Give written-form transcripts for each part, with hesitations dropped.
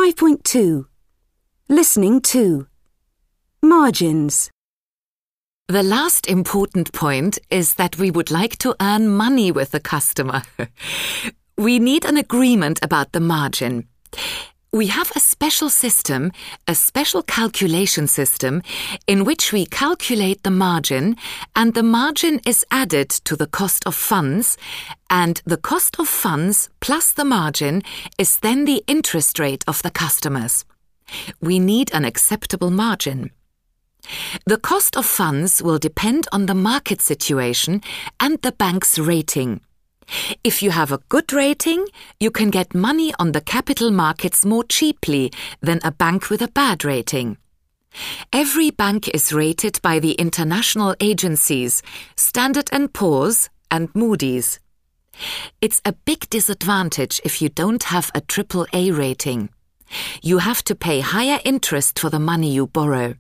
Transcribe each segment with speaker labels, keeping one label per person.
Speaker 1: 5.2. Listening to. Margins.
Speaker 2: The last important point is that we would like to earn money with the customer. We need an agreement about the margin. We have a special system, a special calculation system, in which we calculate the margin, and the margin is added to the cost of funds, and the cost of funds plus the margin is then the interest rate of the customers. We need an acceptable margin. The cost of funds will depend on the market situation and the bank's rating. If you have a good rating, you can get money on the capital markets more cheaply than a bank with a bad rating. Every bank is rated by the international agencies, Standard & Poor's and Moody's. It's a big disadvantage if you don't have a AAA rating. You have to pay higher interest for the money you borrow.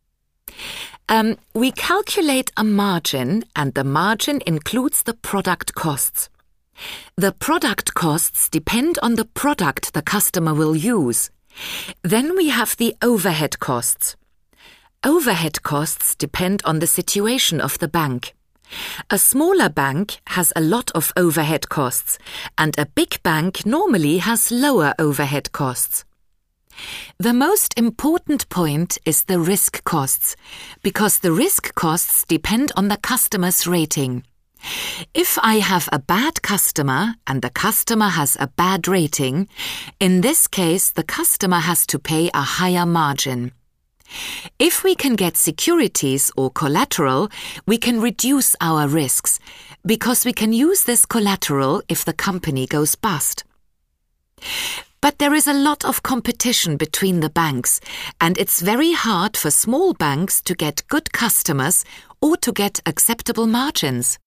Speaker 2: We calculate a margin, and the margin includes the product costs. The product costs depend on the product the customer will use. Then we have the overhead costs. Overhead costs depend on the situation of the bank. A smaller bank has a lot of overhead costs, and a big bank normally has lower overhead costs. The most important point is the risk costs, because the risk costs depend on the customer's rating. If I have a bad customer and the customer has a bad rating, in this case the customer has to pay a higher margin. If we can get securities or collateral, we can reduce our risks, because we can use this collateral if the company goes bust. But there is a lot of competition between the banks, and it's very hard for small banks to get good customers or to get acceptable margins.